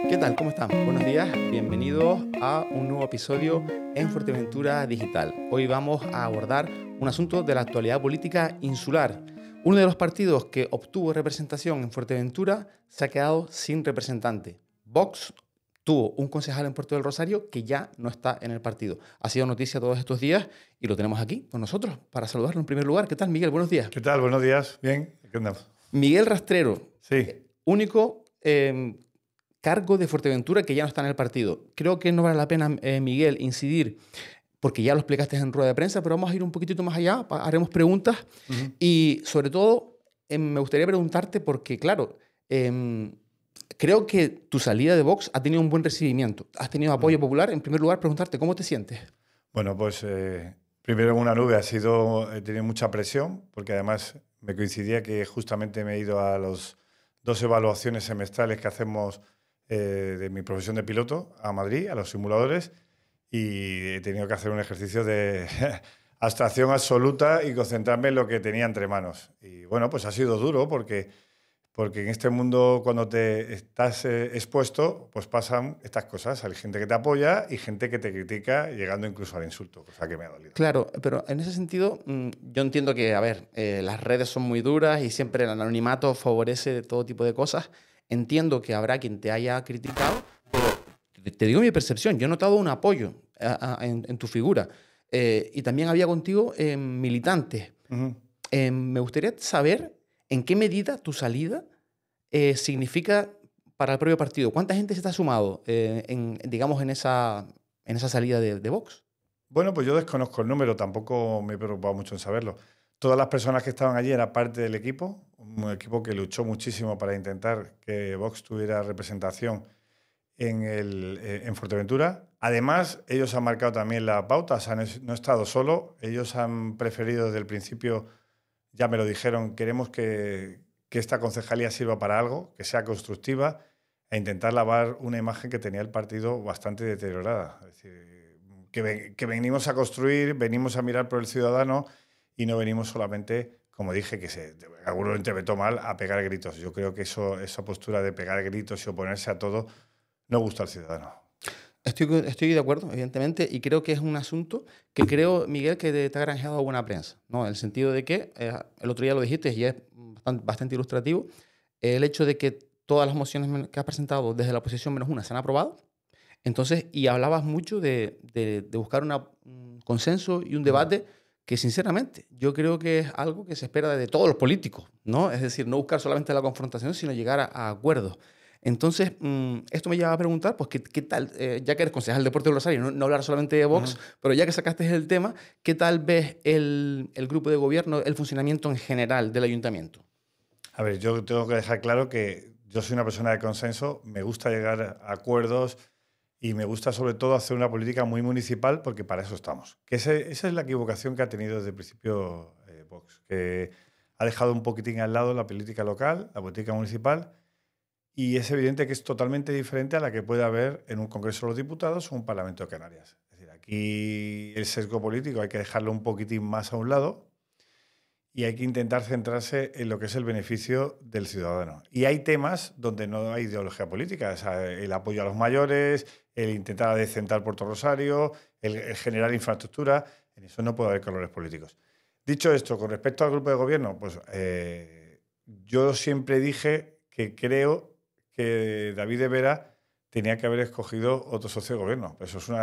¿Qué tal? ¿Cómo están? Buenos días, bienvenidos a un nuevo episodio en Fuerteventura Digital. Hoy vamos a abordar un asunto de la actualidad política insular. Uno de los partidos que obtuvo representación en Fuerteventura se ha quedado sin representante. Vox tuvo un concejal en Puerto del Rosario que ya no está en el partido. Ha sido noticia todos estos días y lo tenemos aquí con nosotros para saludarlo en primer lugar. ¿Qué tal, Miguel? Buenos días. ¿Qué tal? Buenos días. Bien, ¿qué andamos? Miguel Rastrero, Sí, único cargo de Fuerteventura que ya no está en el partido. Creo que no vale la pena, Miguel, incidir, porque ya lo explicaste en rueda de prensa, pero vamos a ir un poquitito más allá, haremos preguntas ujú, y sobre todo me gustaría preguntarte porque, claro, creo que tu salida de Vox ha tenido un buen recibimiento, has tenido ujú. apoyo popular. En primer lugar, preguntarte cómo te sientes. Bueno, pues primero en una nube he tenido mucha presión, porque además me coincidía que justamente me he ido a las dos evaluaciones semestrales que hacemos de mi profesión de piloto a Madrid, a los simuladores, y he tenido que hacer un ejercicio de abstracción absoluta y concentrarme en lo que tenía entre manos. Y bueno, pues ha sido duro porque en este mundo, cuando te estás expuesto, pues pasan estas cosas. Hay gente que te apoya y gente que te critica, llegando incluso al insulto, cosa que me ha dolido. Claro, pero en ese sentido, yo entiendo que, a ver, las redes son muy duras y siempre el anonimato favorece todo tipo de cosas. Entiendo que habrá quien te haya criticado, pero te digo mi percepción, yo he notado un apoyo en tu figura. Y también había contigo militantes. Ujú. Me gustaría saber en qué medida tu salida significa para el propio partido. ¿Cuánta gente se te ha sumado, digamos, en esa salida de Vox? Bueno, pues yo desconozco el número, tampoco me he preocupado mucho en saberlo. Todas las personas que estaban allí eran parte del equipo, un equipo que luchó muchísimo para intentar que Vox tuviera representación en Fuerteventura. Además, ellos han marcado también la pauta, o sea, no he estado solo, ellos han preferido desde el principio, ya me lo dijeron, queremos que esta concejalía sirva para algo, que sea constructiva, e intentar lavar una imagen que tenía el partido bastante deteriorada. Es decir, que venimos a construir, venimos a mirar por el ciudadano y no venimos solamente, como dije, alguno lo interpretó mal, a pegar gritos. Yo creo que esa postura de pegar gritos y oponerse a todo no gusta al ciudadano. Estoy de acuerdo, evidentemente, y creo que es un asunto que creo, Miguel, que te ha granjeado buena prensa, ¿no? En el sentido de que, el otro día lo dijiste y es bastante ilustrativo, el hecho de que todas las mociones que has presentado desde la oposición menos una se han aprobado. Entonces, y hablabas mucho de buscar un consenso y un Mm. debate que, sinceramente, yo creo que es algo que se espera de todos los políticos, ¿no? Es decir, no buscar solamente la confrontación, sino llegar a acuerdos. Entonces, esto me lleva a preguntar, pues, ¿qué tal, ya que eres concejal de Puerto del Rosario, no hablar solamente de Vox, Ujú. pero ya que sacaste el tema, ¿qué tal ves el grupo de gobierno, el funcionamiento en general del ayuntamiento? A ver, yo tengo que dejar claro que yo soy una persona de consenso, me gusta llegar a acuerdos y me gusta sobre todo hacer una política muy municipal porque para eso estamos. Esa es la equivocación que ha tenido desde el principio Vox, que ha dejado un poquitín al lado la política local, la política municipal, y es evidente que es totalmente diferente a la que puede haber en un Congreso de los Diputados o un Parlamento de Canarias. Es decir, aquí el sesgo político hay que dejarlo un poquitín más a un lado y hay que intentar centrarse en lo que es el beneficio del ciudadano. Y hay temas donde no hay ideología política, o sea, el apoyo a los mayores, el intentar adecentar Puerto Rosario, el generar infraestructura, en eso no puede haber colores políticos. Dicho esto, con respecto al grupo de gobierno, pues yo siempre dije que creo que David de Vera tenía que haber escogido otro socio de gobierno.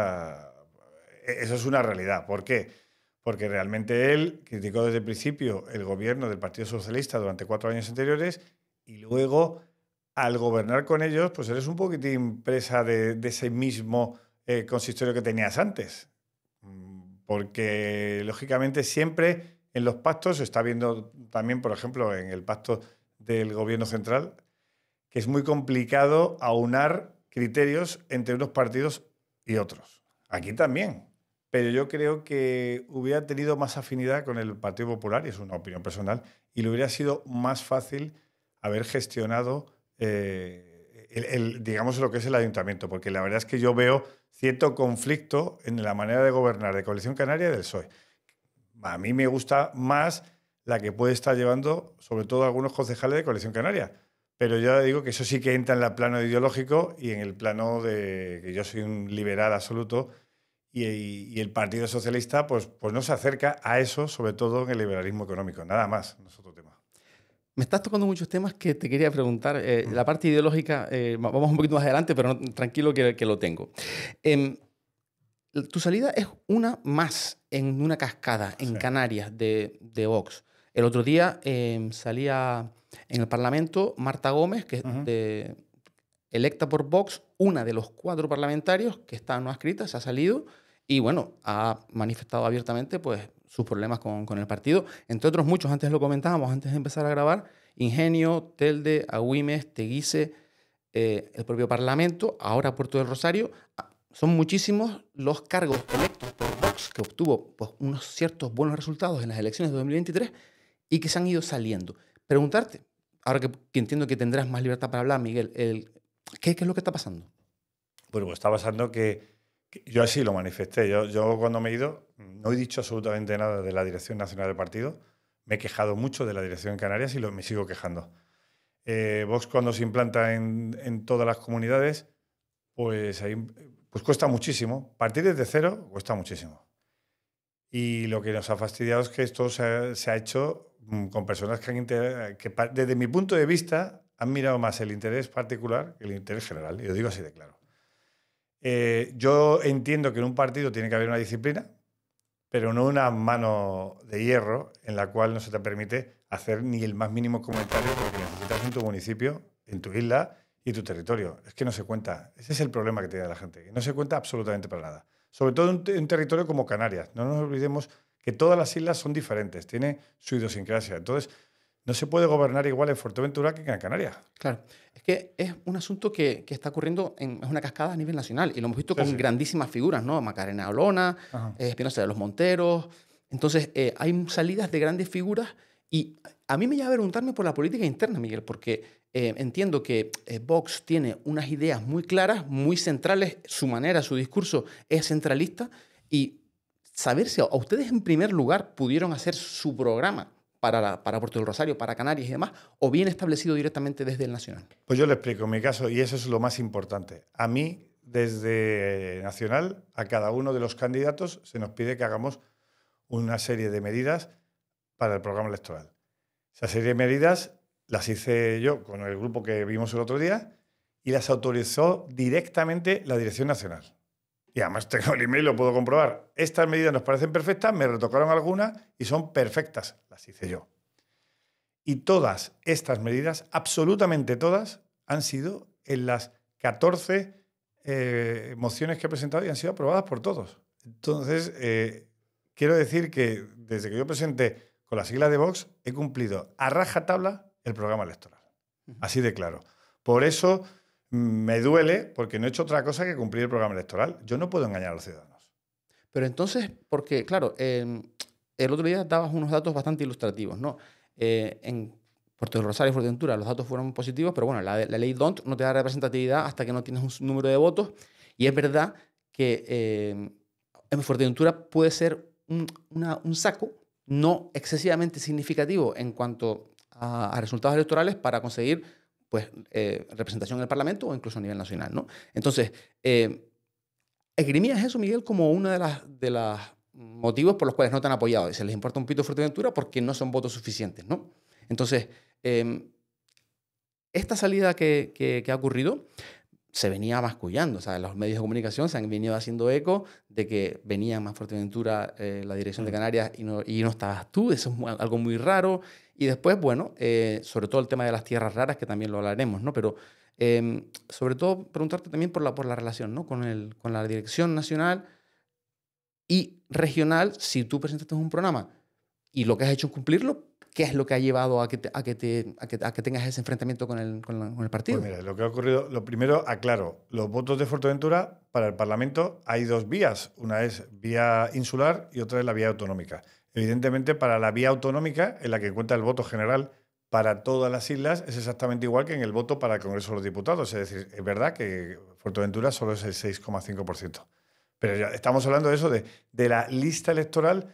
Eso es una realidad. ¿Por qué? Porque realmente él criticó desde el principio el gobierno del Partido Socialista durante 4 años anteriores y luego, al gobernar con ellos, pues eres un poquitín presa de ese mismo consistorio que tenías antes. Porque, lógicamente, siempre en los pactos, se está viendo también, por ejemplo, en el pacto del gobierno central, que es muy complicado aunar criterios entre unos partidos y otros. Aquí también. Pero yo creo que hubiera tenido más afinidad con el Partido Popular, y es una opinión personal, y le hubiera sido más fácil haber gestionado, digamos, lo que es el ayuntamiento, porque la verdad es que yo veo cierto conflicto en la manera de gobernar de Coalición Canaria y del PSOE. A mí me gusta más la que puede estar llevando, sobre todo algunos concejales de Coalición Canaria, Pero yo digo que eso sí que entra en el plano ideológico y en el plano de que yo soy un liberal absoluto y el Partido Socialista pues no se acerca a eso, sobre todo en el liberalismo económico. Nada más, no es otro tema. Me estás tocando muchos temas que te quería preguntar. La parte ideológica, vamos un poquito más adelante, pero tranquilo que lo tengo. Tu salida es una más en una cascada en Canarias de Vox. El otro día salía en el Parlamento Marta Gómez, que es electa por Vox, una de los 4 parlamentarios que está no adscrita, se ha salido y bueno, ha manifestado abiertamente pues, sus problemas con el partido. Entre otros muchos, antes lo comentábamos, antes de empezar a grabar, Ingenio, Telde, Agüimes, Teguise, el propio Parlamento, ahora Puerto del Rosario. Son muchísimos los cargos electos por Vox que obtuvo pues, unos ciertos buenos resultados en las elecciones de 2023 y que se han ido saliendo. Preguntarte, ahora que entiendo que tendrás más libertad para hablar, Miguel, ¿qué es lo que está pasando? Bueno, pues está pasando que yo así lo manifesté. Yo cuando me he ido no he dicho absolutamente nada de la dirección nacional del partido. Me he quejado mucho de la dirección en Canarias y me sigo quejando. Vox cuando se implanta en todas las comunidades, pues cuesta muchísimo. Partir desde cero cuesta muchísimo. Y lo que nos ha fastidiado es que esto se ha hecho con personas que desde mi punto de vista han mirado más el interés particular que el interés general. Y lo digo así de claro. Yo entiendo que en un partido tiene que haber una disciplina, pero no una mano de hierro en la cual no se te permite hacer ni el más mínimo comentario de lo que necesitas en tu municipio, en tu isla y tu territorio. Es que no se cuenta. Ese es el problema que tiene la gente, que no se cuenta absolutamente para nada. Sobre todo en un territorio como Canarias. No nos olvidemos que todas las islas son diferentes, tienen su idiosincrasia. Entonces, no se puede gobernar igual en Fuerteventura que en Canarias. Claro, es que es un asunto que está ocurriendo, es una cascada a nivel nacional y lo hemos visto con grandísimas figuras, ¿no? Macarena Olona, Espinosa de los Monteros. Entonces, hay salidas de grandes figuras y a mí me lleva a preguntarme por la política interna, Miguel, porque entiendo que Vox tiene unas ideas muy claras, muy centrales, su manera, su discurso es centralista y saber si a ustedes en primer lugar pudieron hacer su programa para Puerto del Rosario, para Canarias y demás, o bien establecido directamente desde el Nacional? Pues yo le explico en mi caso, y eso es lo más importante. A mí, desde Nacional, a cada uno de los candidatos se nos pide que hagamos una serie de medidas para el programa electoral. Esa serie de medidas las hice yo con el grupo que vimos el otro día y las autorizó directamente la Dirección Nacional. Y además tengo el email, lo puedo comprobar. Estas medidas nos parecen perfectas, me retocaron algunas y son perfectas. Las hice yo. Y todas estas medidas, absolutamente todas, han sido en las 14 mociones que he presentado y han sido aprobadas por todos. Entonces, quiero decir que desde que yo presenté con las siglas de Vox, he cumplido a rajatabla el programa electoral. Así de claro. Por eso me duele, porque no he hecho otra cosa que cumplir el programa electoral. Yo no puedo engañar a los ciudadanos. Pero entonces, porque, claro, el otro día dabas unos datos bastante ilustrativos, ¿no? En Puerto del Rosario y Fuerteventura los datos fueron positivos, pero bueno, la ley DONT no te da representatividad hasta que no tienes un número de votos. Y es verdad que en Fuerteventura puede ser un saco no excesivamente significativo en cuanto a resultados electorales para conseguir pues, representación en el Parlamento o incluso a nivel nacional, ¿no? Entonces, esgrimías eso, Miguel, como uno de los motivos por los cuales no te han apoyado. Y se les importa un pito Fuerteventura porque no son votos suficientes, ¿no? Entonces, esta salida que ha ocurrido se venía mascullando. O sea, los medios de comunicación se han venido haciendo eco de que venía más Fuerteventura la dirección de Canarias y no estabas tú. Eso es algo muy raro. Y después, bueno, sobre todo el tema de las tierras raras, que también lo hablaremos, ¿no? Pero sobre todo preguntarte también por la relación, ¿no? con la dirección nacional y regional. Si tú presentaste un programa y lo que has hecho es cumplirlo, ¿qué es lo que ha llevado a que tengas ese enfrentamiento con el partido? Pues mira, lo que ha ocurrido, lo primero, aclaro, los votos de Fuerteventura para el Parlamento hay 2 vías. Una es vía insular y otra es la vía autonómica. Evidentemente, para la vía autonómica, en la que cuenta el voto general para todas las islas, es exactamente igual que en el voto para el Congreso de los Diputados. Es decir, es verdad que Fuerteventura solo es el 6,5%. Pero ya estamos hablando de eso, de la lista electoral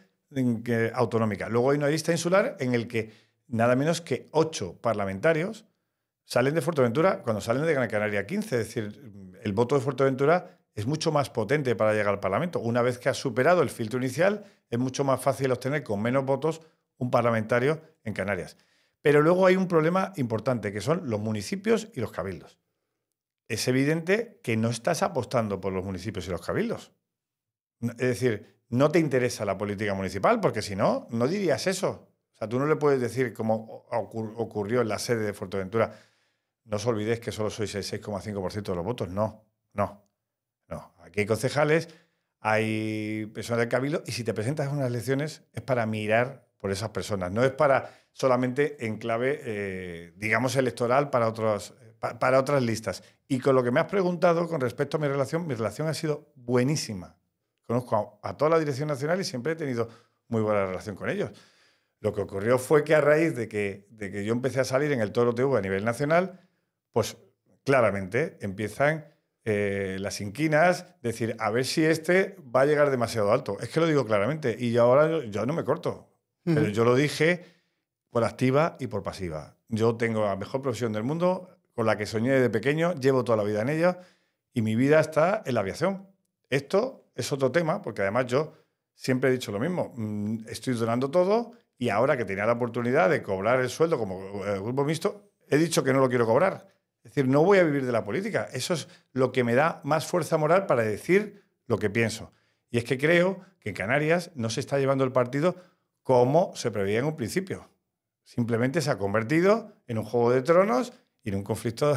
autonómica. Luego hay una lista insular en la que nada menos que 8 parlamentarios salen de Fuerteventura cuando salen de Gran Canaria 15. Es decir, el voto de Fuerteventura es mucho más potente para llegar al Parlamento. Una vez que has superado el filtro inicial, es mucho más fácil obtener con menos votos un parlamentario en Canarias. Pero luego hay un problema importante, que son los municipios y los cabildos. Es evidente que no estás apostando por los municipios y los cabildos. Es decir, no te interesa la política municipal, porque si no, no dirías eso. O sea, tú no le puedes decir, como ocurrió en la sede de Fuerteventura, no os olvidéis que solo sois el 6,5% de los votos. No. Aquí hay concejales, hay personas del cabildo, y si te presentas en unas elecciones es para mirar por esas personas. No es para solamente en clave, digamos, electoral para otras listas. Y con lo que me has preguntado con respecto a mi relación ha sido buenísima. Conozco a toda la Dirección Nacional y siempre he tenido muy buena relación con ellos. Lo que ocurrió fue que a raíz de que yo empecé a salir en el Toro TV a nivel nacional, pues claramente empiezan las inquinas, decir, a ver si este va a llegar demasiado alto. Es que lo digo claramente. Y ahora yo no me corto. Pero yo lo dije por activa y por pasiva. Yo tengo la mejor profesión del mundo, con la que soñé desde pequeño, llevo toda la vida en ella y mi vida está en la aviación. Esto es otro tema, porque además yo siempre he dicho lo mismo. Estoy donando todo y ahora que tenía la oportunidad de cobrar el sueldo como grupo mixto, he dicho que no lo quiero cobrar. Es decir, no voy a vivir de la política. Eso es lo que me da más fuerza moral para decir lo que pienso. Y es que creo que en Canarias no se está llevando el partido como se preveía en un principio. Simplemente se ha convertido en un juego de tronos y en un conflicto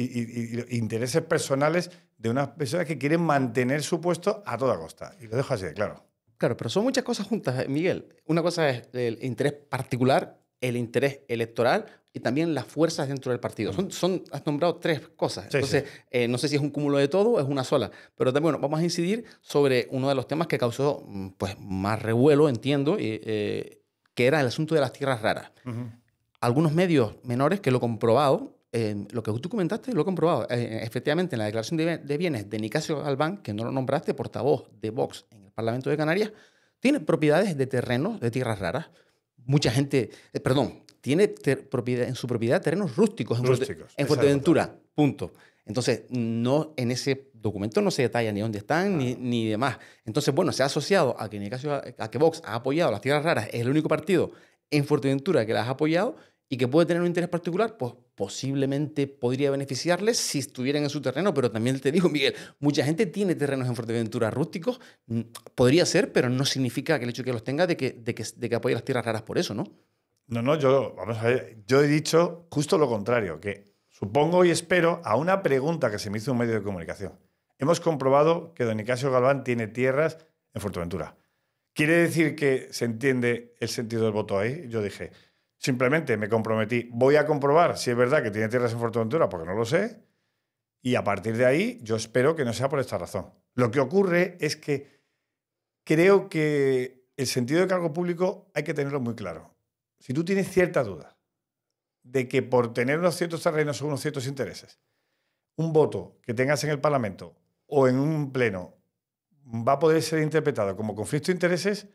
y intereses personales de unas personas que quieren mantener su puesto a toda costa. Y lo dejo así de claro. Claro, pero son muchas cosas juntas, Miguel. Una cosa es el interés particular, el interés electoral y también las fuerzas dentro del partido. Has nombrado tres cosas. Sí, Entonces, sí. No sé si es un cúmulo de todo o es una sola. Pero también, bueno, vamos a incidir sobre uno de los temas que causó pues, más revuelo, entiendo, que era el asunto de las tierras raras. Algunos medios menores que lo he comprobado, lo que tú comentaste, lo he comprobado. Efectivamente, en la declaración de bienes de Nicasio Galván, que no lo nombraste, portavoz de Vox en el Parlamento de Canarias, tiene propiedades de terrenos, de tierras raras. Mucha gente, tiene en su propiedad terrenos rústicos en Fuerteventura, punto. Entonces, no, en ese documento no se detalla ni dónde están ni demás. Entonces, bueno, se ha asociado a que Vox ha apoyado las tierras raras, es el único partido en Fuerteventura que las ha apoyado y que puede tener un interés particular, pues posiblemente podría beneficiarles si estuvieran en su terreno, pero también te digo, Miguel, mucha gente tiene terrenos en Fuerteventura rústicos, podría ser, pero no significa que el hecho de que los tenga de que apoye las tierras raras por eso, ¿no? No, vamos a ver, yo he dicho justo lo contrario, que supongo y espero a una pregunta que se me hizo en un medio de comunicación. Hemos comprobado que don Nicasio Galván tiene tierras en Fuerteventura. ¿Quiere decir que se entiende el sentido del voto ahí? Yo dije, simplemente me comprometí, voy a comprobar si es verdad que tiene tierras en Fuerteventura, porque no lo sé, y a partir de ahí yo espero que no sea por esta razón. Lo que ocurre es que creo que el sentido de cargo público hay que tenerlo muy claro. Si tú tienes cierta duda de que por tener unos ciertos terrenos o unos ciertos intereses, un voto que tengas en el Parlamento o en un pleno va a poder ser interpretado como conflicto de intereses,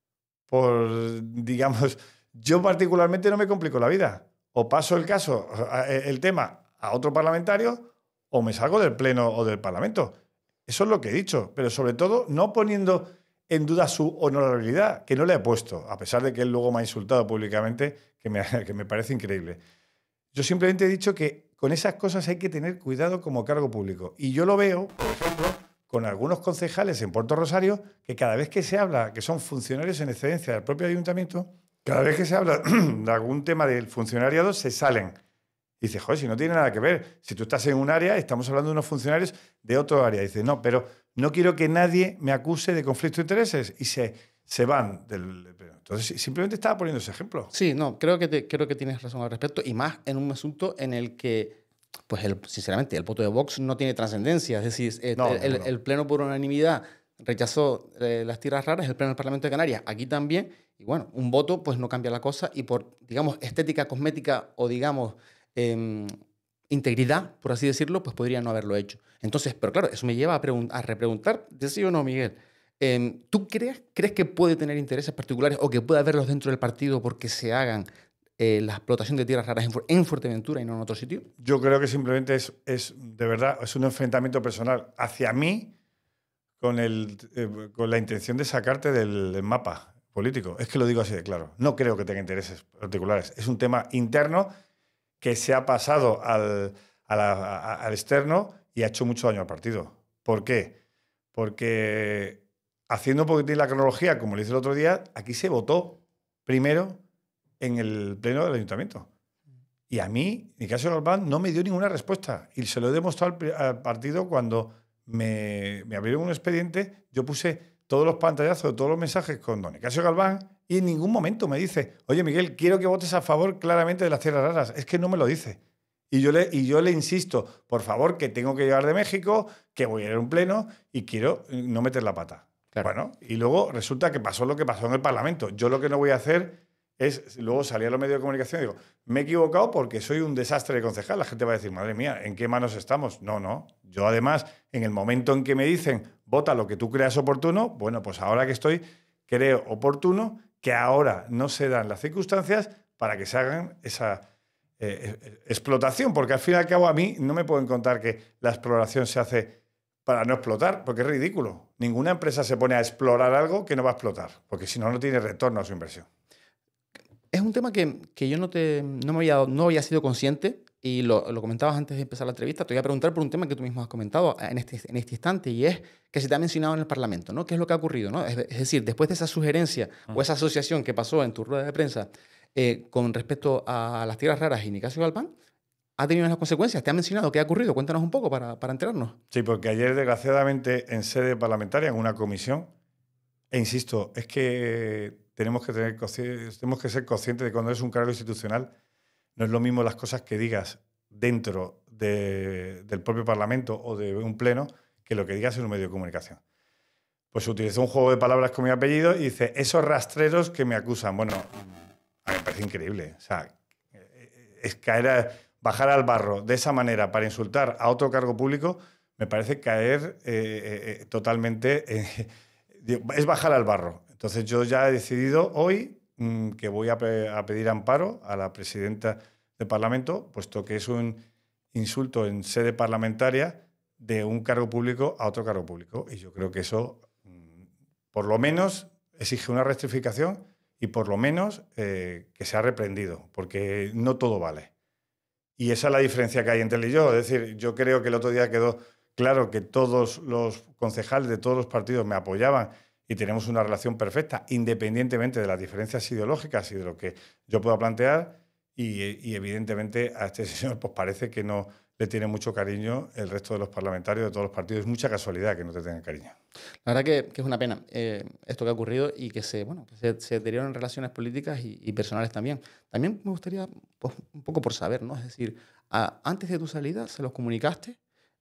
digamos, yo particularmente no me complico la vida. O paso el tema a otro parlamentario o me salgo del pleno o del Parlamento. Eso es lo que he dicho, pero sobre todo no poniendo en duda su honorabilidad, que no le he puesto, a pesar de que él luego me ha insultado públicamente, que me parece increíble. Yo simplemente he dicho que con esas cosas hay que tener cuidado como cargo público. Y yo lo veo, por ejemplo, con algunos concejales en Puerto Rosario, que cada vez que se habla que son funcionarios en excedencia del propio ayuntamiento, cada vez que se habla de algún tema del funcionariado, se salen. Y dice, joder, si no tiene nada que ver. Si tú estás en un área, estamos hablando de unos funcionarios de otro área. Y dice, no, pero no quiero que nadie me acuse de conflicto de intereses. Y se van del... Entonces, simplemente estaba poniendo ese ejemplo. Sí, no, creo que tienes razón al respecto. Y más en un asunto en el que, pues sinceramente, el voto de Vox no tiene trascendencia. Es decir, el Pleno por unanimidad rechazó las tierras raras, el Pleno del Parlamento de Canarias, aquí también. Y bueno, un voto pues no cambia la cosa. Y por, digamos, estética cosmética o, digamos... integridad, por así decirlo, pues podría no haberlo hecho. Entonces, pero claro, eso me lleva a repreguntar, ¿de sí o no, Miguel? ¿Tú crees que puede tener intereses particulares o que puede haberlos dentro del partido porque se hagan la explotación de tierras raras en Fuerteventura y no en otro sitio? Yo creo que simplemente de verdad, es un enfrentamiento personal hacia mí con la intención de sacarte del mapa político. Es que lo digo así de claro. No creo que tenga intereses particulares. Es un tema interno que se ha pasado al externo y ha hecho mucho daño al partido. ¿Por qué? Porque haciendo un poquitín la cronología, como lo hice el otro día, aquí se votó primero en el pleno del ayuntamiento. Y a mí, Nicasio Galván, no me dio ninguna respuesta. Y se lo he demostrado al partido cuando me abrieron un expediente. Yo puse todos los pantallazos, todos los mensajes con don Nicasio Galván y en ningún momento me dice, oye, Miguel, quiero que votes a favor claramente de las tierras raras. Es que no me lo dice. Y yo le insisto, por favor, que tengo que llegar de México, que voy a ir a un pleno y quiero no meter la pata. Claro. Bueno, y luego resulta que pasó lo que pasó en el Parlamento. Yo lo que no voy a hacer es, luego salí a los medios de comunicación y digo, me he equivocado porque soy un desastre de concejal. La gente va a decir, madre mía, ¿en qué manos estamos? No. Yo además, en el momento en que me dicen, vota lo que tú creas oportuno, bueno, pues ahora que estoy, creo oportuno que ahora no se dan las circunstancias para que se hagan esa explotación, porque al fin y al cabo a mí no me pueden contar que la exploración se hace para no explotar, porque es ridículo. Ninguna empresa se pone a explorar algo que no va a explotar, porque si no, no tiene retorno a su inversión. Es un tema que yo no había sido consciente, y lo comentabas antes de empezar la entrevista. Te voy a preguntar por un tema que tú mismo has comentado en este instante, y es que se te ha mencionado en el Parlamento, ¿no? ¿Qué es lo que ha ocurrido, ¿no? Es decir, después de esa sugerencia o esa asociación que pasó en tu rueda de prensa con respecto a las tierras raras y Nicasio Galván, ¿ha tenido unas consecuencias? ¿Te ha mencionado qué ha ocurrido? Cuéntanos un poco para enterarnos. Sí, porque ayer, desgraciadamente, en sede parlamentaria, en una comisión, e insisto, es que tenemos que ser conscientes de que cuando es un cargo institucional, no es lo mismo las cosas que digas dentro del propio Parlamento o de un pleno que lo que digas en un medio de comunicación. Pues utilizó un juego de palabras con mi apellido y dice, esos rastreros que me acusan. Bueno, a mí me parece increíble. O sea, es bajar al barro de esa manera para insultar a otro cargo público, me parece caer totalmente... es bajar al barro. Entonces yo ya he decidido hoy que voy a pedir amparo a la presidenta del Parlamento, puesto que es un insulto en sede parlamentaria de un cargo público a otro cargo público. Y yo creo que eso, por lo menos, exige una rectificación y por lo menos que sea reprendido, porque no todo vale. Y esa es la diferencia que hay entre él y yo. Es decir, yo creo que el otro día quedó claro que todos los concejales de todos los partidos me apoyaban y tenemos una relación perfecta, independientemente de las diferencias ideológicas y de lo que yo pueda plantear. Y evidentemente a este señor pues parece que no le tiene mucho cariño el resto de los parlamentarios de todos los partidos. Es mucha casualidad que no te tengan cariño. La verdad que es una pena esto que ha ocurrido y que se deterioran relaciones políticas y personales también. También me gustaría, pues, un poco por saber, ¿no? Es decir, antes de tu salida, ¿se los comunicaste?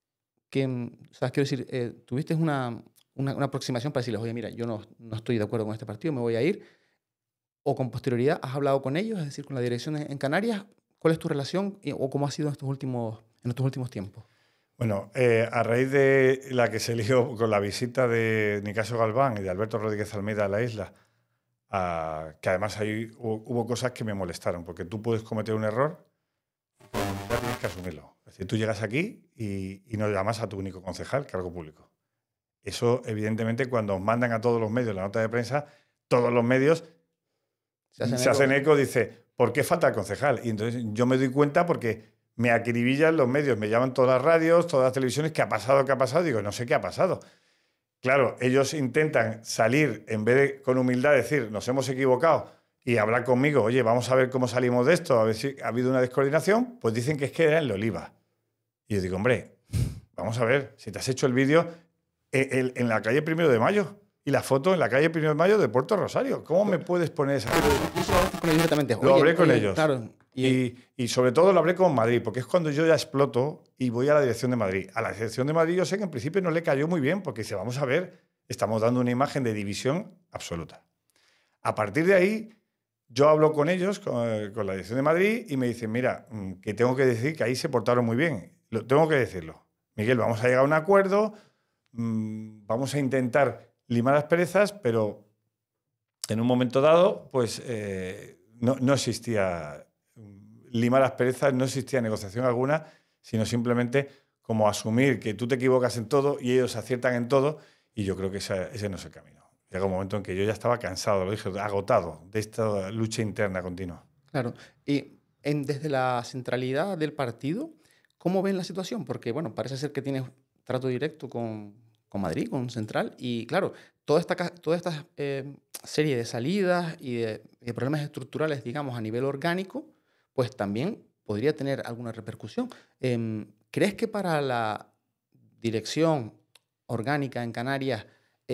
¿Sabes? Quiero decir, ¿tuviste una aproximación para decirles, oye, mira, yo no estoy de acuerdo con este partido, me voy a ir? ¿O con posterioridad has hablado con ellos, es decir, con la dirección en Canarias? ¿Cuál es tu relación o cómo ha sido en estos últimos tiempos? Bueno, a raíz de la que se lió con la visita de Nicasio Galván y de Alberto Rodríguez Almeida a la isla, que además ahí hubo cosas que me molestaron, porque tú puedes cometer un error, pero ya tienes que asumirlo. Es decir, tú llegas aquí y no llamas a tu único concejal, cargo público. Eso, evidentemente, cuando mandan a todos los medios la nota de prensa, todos los medios se hacen eco, dice, ¿por qué falta el concejal? Y entonces yo me doy cuenta porque me acribillan los medios, me llaman todas las radios, todas las televisiones, ¿qué ha pasado? ¿Qué ha pasado? Digo, no sé qué ha pasado. Claro, ellos intentan salir, en vez de con humildad decir, nos hemos equivocado, y hablar conmigo, oye, vamos a ver cómo salimos de esto, a ver si ha habido una descoordinación, pues dicen que es que era en el Oliva. Y yo digo, hombre, vamos a ver, si te has hecho el vídeo en la calle 1 de Mayo y la foto en la calle 1 de Mayo de Puerto Rosario. ¿Cómo me puedes poner esa foto? Lo hablé con ellos. Claro. Y sobre todo lo hablé con Madrid, porque es cuando yo ya exploto y voy a la dirección de Madrid. A la dirección de Madrid yo sé que en principio no le cayó muy bien, porque dice, vamos a ver, estamos dando una imagen de división absoluta. A partir de ahí, yo hablo con ellos, con la dirección de Madrid, y me dicen, mira, que tengo que decir que ahí se portaron muy bien. Tengo que decirlo. Miguel, vamos a llegar a un acuerdo, vamos a intentar limar las perezas, pero en un momento dado, pues no existía limar asperezas, no existía negociación alguna, sino simplemente como asumir que tú te equivocas en todo y ellos aciertan en todo, y yo creo que ese no es el camino. Llega un momento en que yo ya estaba cansado, lo dije, agotado de esta lucha interna continua. Claro. Y desde la centralidad del partido, ¿cómo ven la situación? Porque, bueno, parece ser que tienes trato directo con Madrid, con Central, y claro, toda esta serie de salidas y de problemas estructurales, digamos, a nivel orgánico, pues también podría tener alguna repercusión. ¿Crees que para la dirección orgánica en Canarias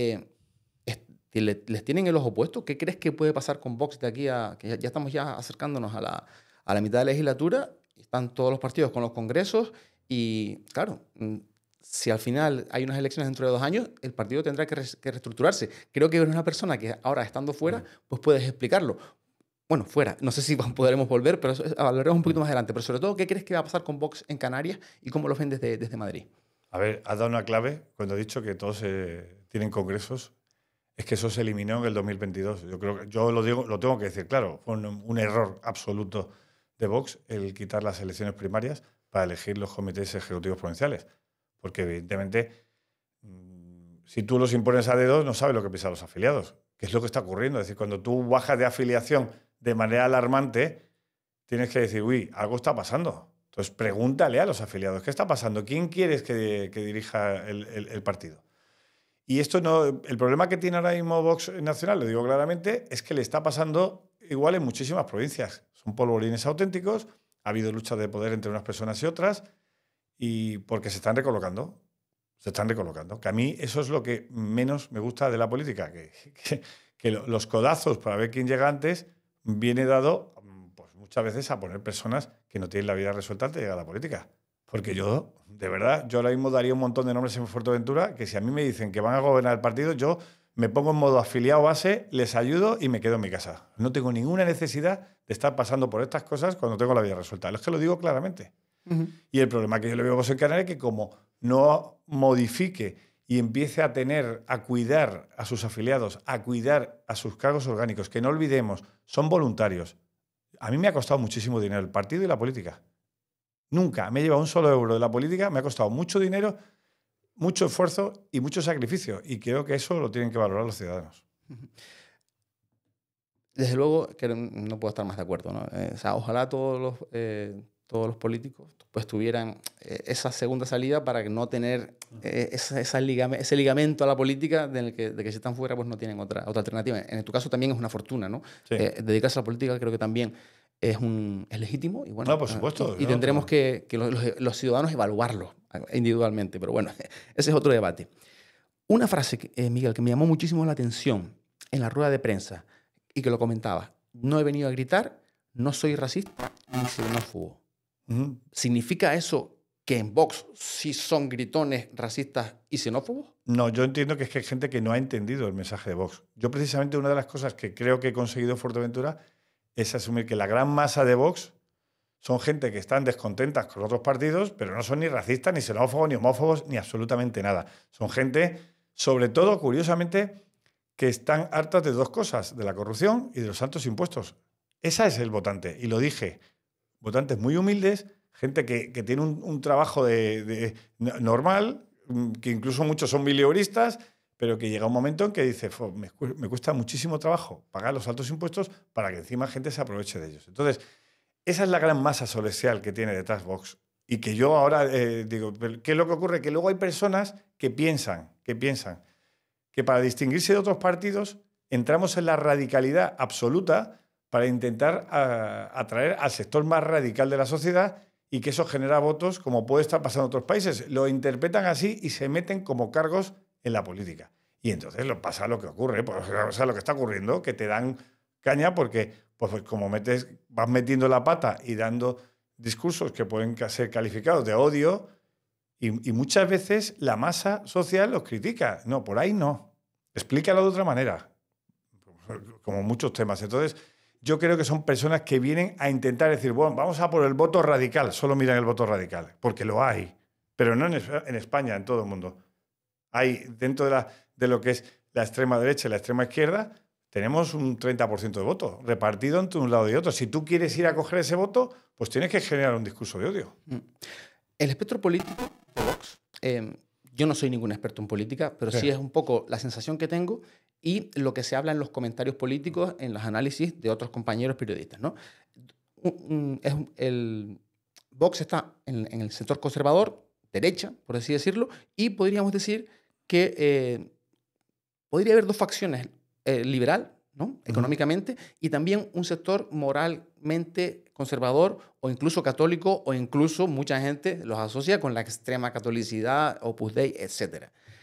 les tienen el ojo puesto? ¿Qué crees que puede pasar con Vox de aquí a que ya estamos ya acercándonos a la mitad de la legislatura? Están todos los partidos con los congresos y, claro, si al final hay unas elecciones dentro de 2 años, el partido tendrá que reestructurarse. Creo que eres una persona que ahora, estando fuera, pues puedes explicarlo. Bueno, fuera. No sé si podremos volver, pero eso hablaremos un poquito más adelante. Pero sobre todo, ¿qué crees que va a pasar con Vox en Canarias y cómo lo ven desde Madrid? A ver, has dado una clave cuando he dicho que todos tienen congresos. Es que eso se eliminó en el 2022. Yo creo que yo lo tengo que decir claro. Fue un error absoluto de Vox el quitar las elecciones primarias para elegir los comités ejecutivos provinciales. Porque evidentemente, si tú los impones a dedos, no sabes lo que piensan los afiliados. ¿Qué es lo que está ocurriendo? Es decir, cuando tú bajas de afiliación de manera alarmante, tienes que decir, uy, algo está pasando. Entonces, pregúntale a los afiliados, ¿qué está pasando? ¿Quién quieres que dirija el partido? Y esto no, el problema que tiene ahora mismo Vox Nacional, lo digo claramente, es que le está pasando igual en muchísimas provincias. Son polvorines auténticos, ha habido luchas de poder entre unas personas y otras, y porque se están recolocando. Se están recolocando. Que a mí eso es lo que menos me gusta de la política, que los codazos para ver quién llega antes viene dado pues, muchas veces a poner personas que no tienen la vida resuelta antes de llegar a la política. Porque yo, de verdad, yo ahora mismo daría un montón de nombres en Fuerteventura que si a mí me dicen que van a gobernar el partido, yo me pongo en modo afiliado base, les ayudo y me quedo en mi casa. No tengo ninguna necesidad de estar pasando por estas cosas cuando tengo la vida resuelta. Es que lo digo claramente. Y el problema que yo le veo a Vox en Canarias es que como no modifique y empiece a cuidar a sus afiliados, a cuidar a sus cargos orgánicos, que no olvidemos, son voluntarios. A mí me ha costado muchísimo dinero el partido y la política. Nunca me he llevado un solo euro de la política, me ha costado mucho dinero, mucho esfuerzo y mucho sacrificio. Y creo que eso lo tienen que valorar los ciudadanos. Desde luego que no puedo estar más de acuerdo, ¿no? O sea, ojalá todos los políticos pues tuvieran esa segunda salida para no tener ese ligamento a la política de que si están fuera pues no tienen otra alternativa. En tu caso también es una fortuna, ¿no? Sí. Dedicarse a la política creo que también es legítimo y bueno, No, por supuesto. y tendremos que los ciudadanos evaluarlo individualmente, pero bueno, ese es otro debate. Una frase, Miguel, que me llamó muchísimo la atención en la rueda de prensa y que lo comentaba: no he venido a gritar, no soy racista ni xenófobo. ¿Significa eso que en Vox sí son gritones, racistas y xenófobos? No, yo entiendo que es que hay gente que no ha entendido el mensaje de Vox. Yo precisamente una de las cosas que creo que he conseguido en Fuerteventura es asumir que la gran masa de Vox son gente que están descontentas con otros partidos, pero no son ni racistas, ni xenófobos, ni homófobos, ni absolutamente nada. Son gente, sobre todo, curiosamente, que están hartas de 2 cosas, de la corrupción y de los altos impuestos. Ese es el votante, y lo dije. Votantes muy humildes, gente que tiene un trabajo normal, que incluso muchos son mileuristas, pero que llega un momento en que dice, me cuesta muchísimo trabajo pagar los altos impuestos para que encima gente se aproveche de ellos. Entonces, esa es la gran masa social que tiene detrás Vox. Y que yo ahora digo, ¿qué es lo que ocurre? Que luego hay personas que piensan que para distinguirse de otros partidos entramos en la radicalidad absoluta para intentar atraer al sector más radical de la sociedad y que eso genera votos, como puede estar pasando en otros países. Lo interpretan así y se meten como cargos en la política. Y entonces pasa lo que ocurre, pues, o sea, lo que está ocurriendo, que te dan caña porque pues como vas metiendo la pata y dando discursos que pueden ser calificados de odio y muchas veces la masa social los critica. No, por ahí no. Explícalo de otra manera, como muchos temas. Entonces, yo creo que son personas que vienen a intentar decir, bueno, vamos a por el voto radical, solo miran el voto radical, porque lo hay, pero no en España, en todo el mundo. Hay dentro de lo que es la extrema derecha y la extrema izquierda, tenemos un 30% de voto repartido entre un lado y otro. Si tú quieres ir a coger ese voto, pues tienes que generar un discurso de odio. El espectro político de Vox, yo no soy ningún experto en política, pero sí es un poco la sensación que tengo y lo que se habla en los comentarios políticos, en los análisis de otros compañeros periodistas, ¿no? El Vox está en el sector conservador, derecha, por así decirlo, y podríamos decir que podría haber dos facciones, liberal, ¿no? Económicamente, y también un sector moralmente conservador o incluso católico, o incluso mucha gente los asocia con la extrema catolicidad, Opus Dei, etc.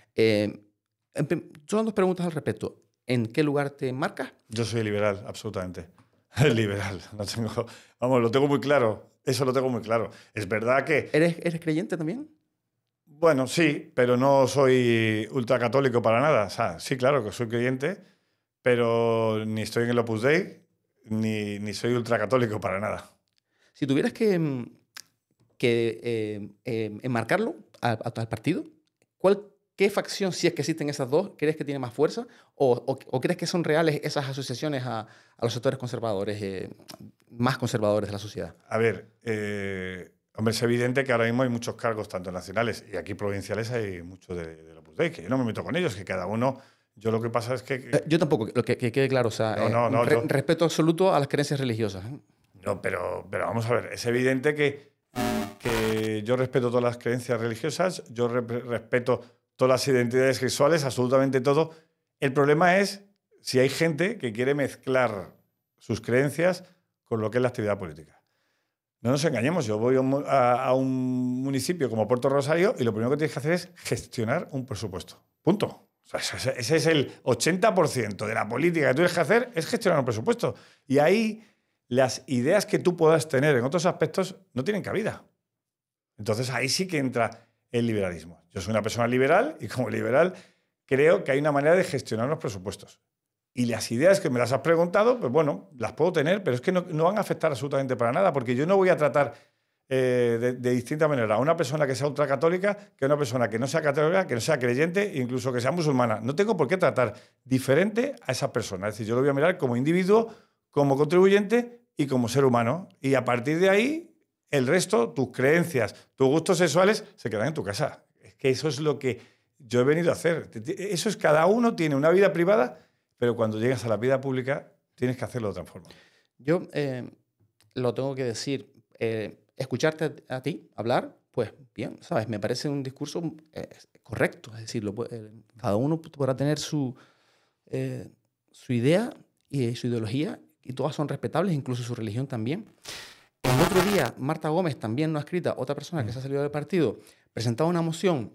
Son dos preguntas al respecto. ¿En qué lugar te marcas? Yo soy liberal, absolutamente. Liberal. Vamos, lo tengo muy claro. Eso lo tengo muy claro. Es verdad que... ¿Eres creyente también? Bueno, sí, pero no soy ultracatólico para nada. O sea, sí, claro que soy creyente, pero ni estoy en el Opus Dei, ni soy ultracatólico para nada. Si tuvieras que enmarcarlo al partido, ¿qué facción, si es que existen esas dos, crees que tiene más fuerza? ¿O crees que son reales esas asociaciones a los sectores conservadores, más conservadores de la sociedad? A ver, hombre, es evidente que ahora mismo hay muchos cargos, tanto nacionales y aquí provinciales, hay muchos de la Opus Dei, que yo no me meto con ellos, que cada uno... Yo lo que pasa es que... Yo tampoco, que quede claro, o sea, respeto absoluto a las creencias religiosas. No, pero vamos a ver, es evidente que yo respeto todas las creencias religiosas, yo respeto todas las identidades sexuales, absolutamente todo. El problema es si hay gente que quiere mezclar sus creencias con lo que es la actividad política. No nos engañemos, yo voy a un municipio como Puerto Rosario y lo primero que tienes que hacer es gestionar un presupuesto. Punto. O sea, ese es el 80% de la política que tú tienes que hacer, es gestionar un presupuesto. Y ahí las ideas que tú puedas tener en otros aspectos no tienen cabida. Entonces ahí sí que entra el liberalismo. Yo soy una persona liberal y como liberal creo que hay una manera de gestionar los presupuestos. Y las ideas que me las has preguntado, pues bueno, las puedo tener, pero es que no van a afectar absolutamente para nada, porque yo no voy a tratar de distinta manera a una persona que sea ultracatólica que a una persona que no sea católica, que no sea creyente, incluso que sea musulmana. No tengo por qué tratar diferente a esa persona. Es decir, yo lo voy a mirar como individuo, como contribuyente y como ser humano. Y a partir de ahí, el resto, tus creencias, tus gustos sexuales, se quedan en tu casa. Es que eso es lo que yo he venido a hacer. Eso es, cada uno tiene una vida privada, pero cuando llegas a la vida pública tienes que hacerlo de otra forma. Yo lo tengo que decir, escucharte a ti hablar, pues bien, ¿sabes? Me parece un discurso correcto, es decir, cada uno podrá tener su idea y su ideología, y todas son respetables, incluso su religión también. El otro día, Marta Gómez, también no escrita, otra persona que se ha salido del partido, presentaba una moción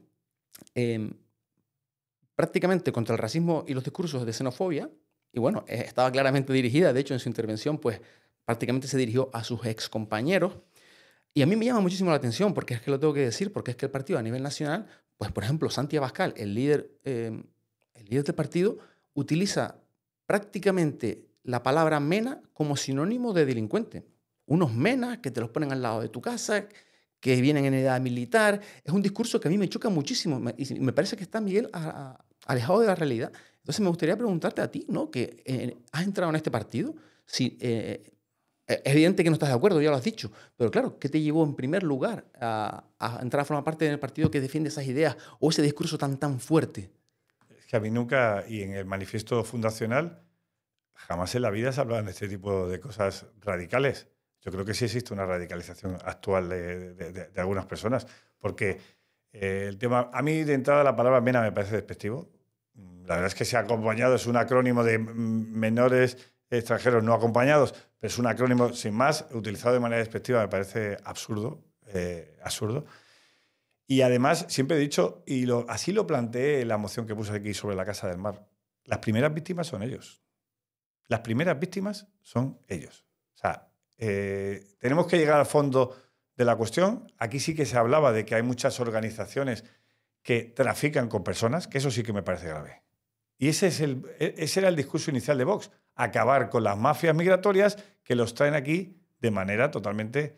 prácticamente contra el racismo y los discursos de xenofobia, y bueno, estaba claramente dirigida, de hecho en su intervención pues prácticamente se dirigió a sus excompañeros, y a mí me llama muchísimo la atención, porque es que lo tengo que decir, porque es que el partido a nivel nacional, pues por ejemplo, Santi Abascal, el líder del partido, utiliza prácticamente la palabra mena como sinónimo de delincuente. Unos menas que te los ponen al lado de tu casa, que vienen en edad militar. Es un discurso que a mí me choca muchísimo y me parece que está, Miguel, alejado de la realidad. Entonces me gustaría preguntarte a ti, ¿no? Que has entrado en este partido. Si, es evidente que no estás de acuerdo, ya lo has dicho, pero claro, ¿qué te llevó en primer lugar a entrar a formar parte del partido que defiende esas ideas o ese discurso tan fuerte? Es que a mí nunca, y en el manifiesto fundacional, jamás en la vida se habla de este tipo de cosas radicales. Yo creo que sí existe una radicalización actual de algunas personas, porque el tema, a mí de entrada la palabra mena me parece despectivo. La verdad es que se ha acompañado, es un acrónimo de menores extranjeros no acompañados, pero es un acrónimo sin más, utilizado de manera despectiva, me parece absurdo, absurdo. Y además, siempre he dicho, y así lo planteé en la moción que puse aquí sobre la Casa del Mar, las primeras víctimas son ellos. Las primeras víctimas son ellos. O sea, tenemos que llegar al fondo de la cuestión. Aquí sí que se hablaba de que hay muchas organizaciones que trafican con personas, que eso sí que me parece grave. Y ese era el discurso inicial de Vox, acabar con las mafias migratorias que los traen aquí de manera totalmente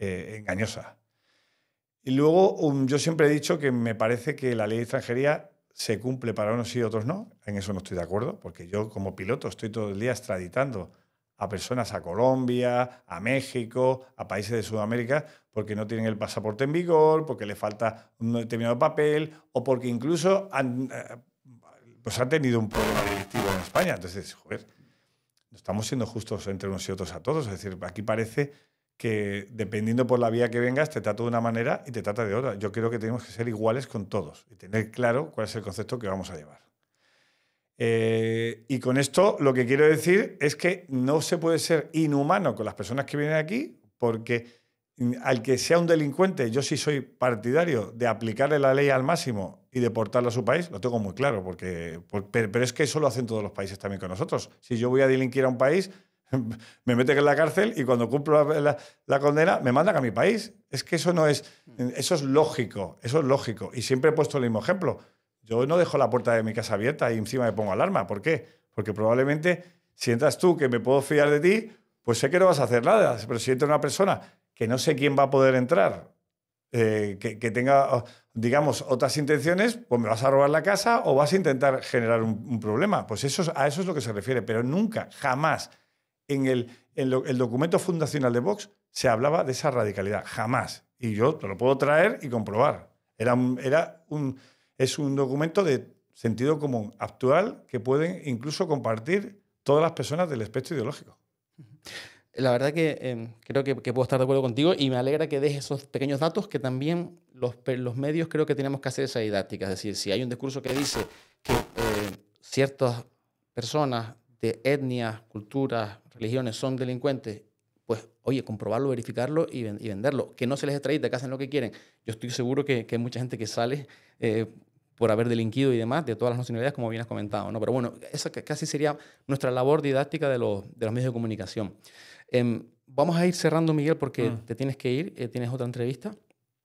engañosa. Y luego yo siempre he dicho que me parece que la ley de extranjería se cumple para unos sí y otros no. En eso no estoy de acuerdo, porque yo como piloto estoy todo el día extraditando a personas a Colombia, a México, a países de Sudamérica, porque no tienen el pasaporte en vigor, porque les falta un determinado papel o porque incluso han tenido un problema delictivo en España. Entonces, joder, estamos siendo justos entre unos y otros a todos. Es decir, aquí parece que dependiendo por la vía que vengas, te trata de una manera y te trata de otra. Yo creo que tenemos que ser iguales con todos y tener claro cuál es el concepto que vamos a llevar. Y con esto lo que quiero decir es que no se puede ser inhumano con las personas que vienen aquí, porque al que sea un delincuente, yo sí soy partidario de aplicarle la ley al máximo y deportarlo a su país, lo tengo muy claro, pero es que eso lo hacen todos los países también con nosotros. Si yo voy a delinquir a un país, me meten en la cárcel y cuando cumplo la condena me mandan a mi país. Es que eso es lógico, eso es lógico. Y siempre he puesto el mismo ejemplo. Yo no dejo la puerta de mi casa abierta y encima me pongo alarma. ¿Por qué? Porque probablemente si entras tú, que me puedo fiar de ti, pues sé que no vas a hacer nada. Pero si entra una persona que no sé quién va a poder entrar, que tenga, digamos, otras intenciones, pues me vas a robar la casa o vas a intentar generar un problema. Pues a eso es lo que se refiere. Pero nunca, jamás, en el documento fundacional de Vox se hablaba de esa radicalidad. Jamás. Y yo te lo puedo traer y comprobar. Es un documento de sentido común actual que pueden incluso compartir todas las personas del espectro ideológico. La verdad que creo que puedo estar de acuerdo contigo y me alegra que des esos pequeños datos que también los medios creo que tenemos que hacer esa didáctica. Es decir, si hay un discurso que dice que ciertas personas de etnias, culturas, religiones son delincuentes, pues, oye, comprobarlo, verificarlo y venderlo. Que no se les extradite, que hacen lo que quieren. Yo estoy seguro que hay mucha gente que sale por haber delinquido y demás, de todas las nacionalidades, como bien has comentado, ¿no? Pero bueno, esa casi sería nuestra labor didáctica de los medios de comunicación. Vamos a ir cerrando, Miguel, porque te tienes que ir, tienes otra entrevista.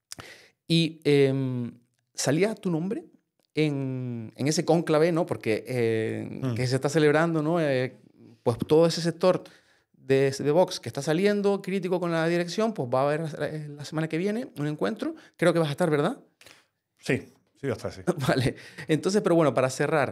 Y salía tu nombre en ese cónclave, ¿no? Porque que se está celebrando, ¿no? Pues todo ese sector de Vox que está saliendo crítico con la dirección, pues va a haber la semana que viene un encuentro. Creo que vas a estar, ¿verdad? Sí, va a estar, sí. Vale. Entonces, pero bueno, para cerrar,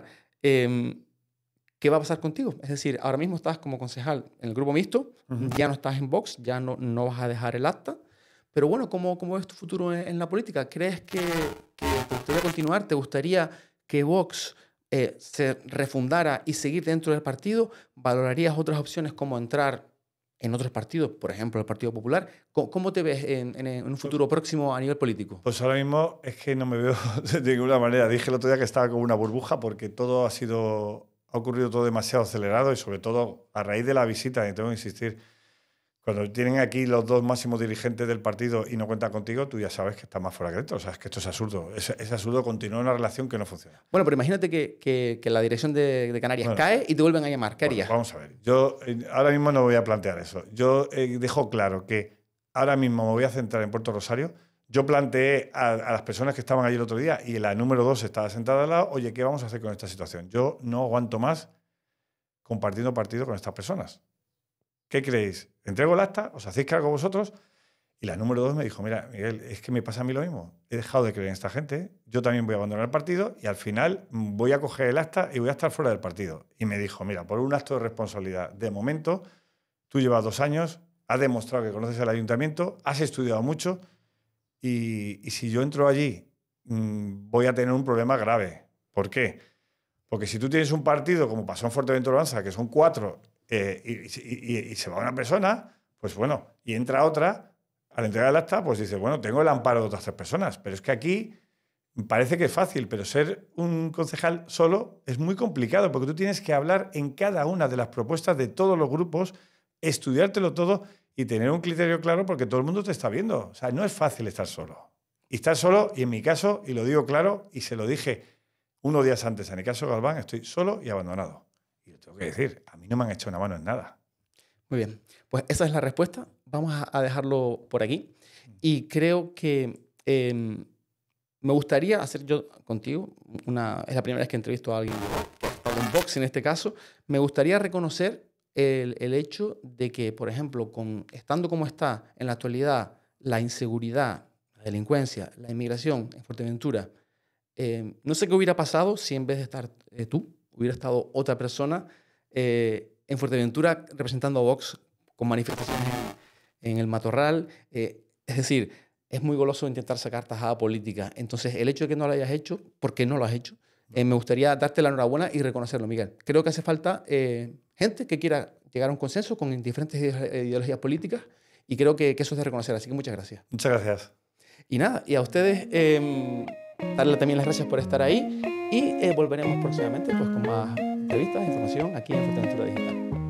¿qué va a pasar contigo? Es decir, ahora mismo estás como concejal en el grupo mixto, ya no estás en Vox, ya no vas a dejar el acta. Pero bueno, ¿cómo ves tu futuro en la política? ¿Crees que te gustaría continuar? ¿Te gustaría que Vox se refundara y seguir dentro del partido? ¿Valorarías otras opciones como entrar en otros partidos, por ejemplo, el Partido Popular? ¿Cómo te ves en un futuro próximo a nivel político? Pues ahora mismo es que no me veo de ninguna manera. Dije el otro día que estaba como una burbuja porque todo ha ocurrido todo demasiado acelerado y sobre todo a raíz de la visita, y tengo que insistir, cuando tienen aquí los dos máximos dirigentes del partido y no cuentan contigo, tú ya sabes que estás más fuera que dentro. O sea, es que esto es absurdo. Es absurdo continuar una relación que no funciona. Bueno, pero imagínate que la dirección de Canarias cae y te vuelven a llamar. ¿Qué harías? Vamos a ver. Yo ahora mismo no voy a plantear eso. Yo dejo claro que ahora mismo me voy a centrar en Puerto Rosario. Yo planteé a las personas que estaban allí el otro día y la número 2 estaba sentada al lado, oye, ¿qué vamos a hacer con esta situación? Yo no aguanto más compartiendo partido con estas personas. ¿Qué creéis? ¿Entrego el acta? ¿Os hacéis cargo vosotros? Y la número 2 me dijo, mira, Miguel, es que me pasa a mí lo mismo. He dejado de creer en esta gente, yo también voy a abandonar el partido y al final voy a coger el acta y voy a estar fuera del partido. Y me dijo, mira, por un acto de responsabilidad, de momento, tú llevas 2 años, has demostrado que conoces el ayuntamiento, has estudiado mucho y si yo entro allí voy a tener un problema grave. ¿Por qué? Porque si tú tienes un partido, como pasó en Fuerteventura Avanza, que son 4 y se va una persona, pues bueno, y entra otra, al entregar el acta, pues dice, bueno, tengo el amparo de otras 3 personas. Pero es que aquí parece que es fácil, pero ser un concejal solo es muy complicado, porque tú tienes que hablar en cada una de las propuestas de todos los grupos, estudiártelo todo y tener un criterio claro, porque todo el mundo te está viendo. O sea, no es fácil estar solo. Y estar solo, y en mi caso, y lo digo claro, y se lo dije unos días antes a Nicasio Galván, estoy solo y abandonado. Y lo tengo que decir, a mí no me han hecho una mano en nada. Muy bien, pues esa es la respuesta. Vamos a dejarlo por aquí. Y creo que me gustaría hacer yo contigo, es la primera vez que entrevisto a alguien que ha estado en Vox en este caso, me gustaría reconocer el hecho de que, por ejemplo, estando como está en la actualidad la inseguridad, la delincuencia, la inmigración en Fuerteventura, No sé qué hubiera pasado si en vez de estar tú, hubiera estado otra persona en Fuerteventura representando a Vox con manifestaciones en el Matorral. Es decir, es muy goloso intentar sacar tajada política. Entonces, el hecho de que no lo hayas hecho, porque no lo has hecho, me gustaría darte la enhorabuena y reconocerlo, Miguel. Creo que hace falta gente que quiera llegar a un consenso con diferentes ideologías políticas y creo que eso es de reconocer. Así que muchas gracias. Muchas gracias. Y nada, y a ustedes darle también las gracias por estar ahí y volveremos próximamente pues, con más entrevistas, información aquí en Fuerteventura Digital.